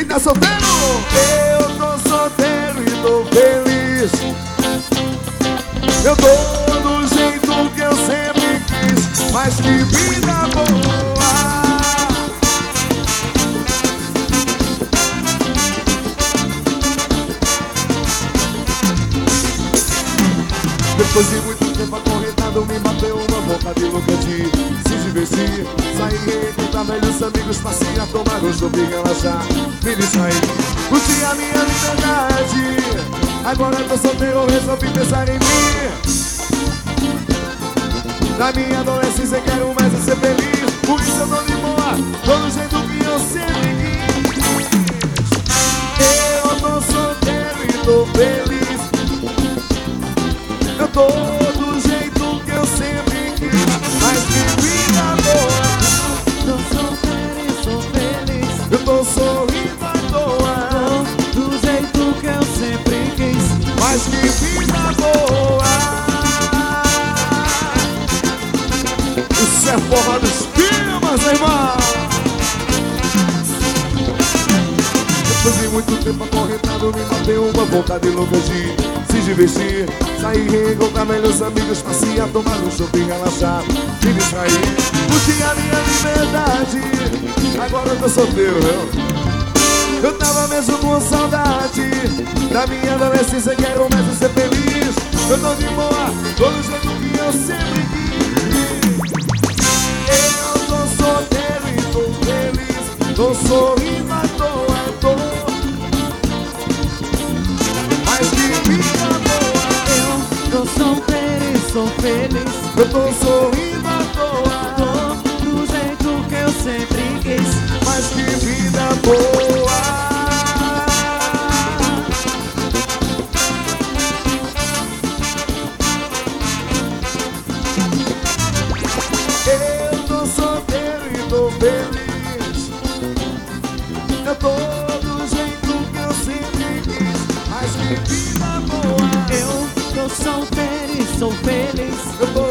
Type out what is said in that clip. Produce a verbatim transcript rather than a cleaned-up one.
Quem tá solteiro? Eu tô solteiro e tô feliz. Eu tô do jeito que eu sempre quis. Mas que vida boa. Depois de muito tempo acorrentado, me bateu uma vontade louca de se divertir. Sair, encontrar velhos amigos, passear, tomar um chopp e relaxar, me distrair, curtir a minha liberdade. Agora eu tô solteiro, resolvi pensar em mim. Na minha adolescência quero mais é ser feliz. Por isso eu tô de boa, tô do jeito que eu sempre quis. Eu tô solteiro e tô feliz. Eu tô do jeito que eu sempre quis. Mas que vida boa. Tô solteiro e sou feliz. Eu tô sorrindo à toa. Tô do jeito que eu sempre quis. Mas que vida boa. Isso é forró dos climas, irmão. Depois de muito tempo acorrentado, me bateu uma vontade louca de se divertir. Sair, reencontrar velhos amigos, passear, tomar um chopp e relaxar, me distrair, curtir a minha liberdade. Agora eu tô solteiro, eu Eu tava mesmo com saudade. Da minha adolescência quero mais ser feliz. Eu tô de boa, tô do jeito que eu sempre quis. Eu tô solteiro e tô feliz. Tô sorrindo à toa, tô. Mas que vida boa. Eu tô solteiro e sou feliz. Eu tô sorrindo à toa. Tô do jeito que eu sempre quis. Mas que vida boa. Eu tô solteiro e tô feliz. Eu tô do jeito que eu sempre quis. Mas que vida boa. Eu tô solteiro e sou feliz. Eu tô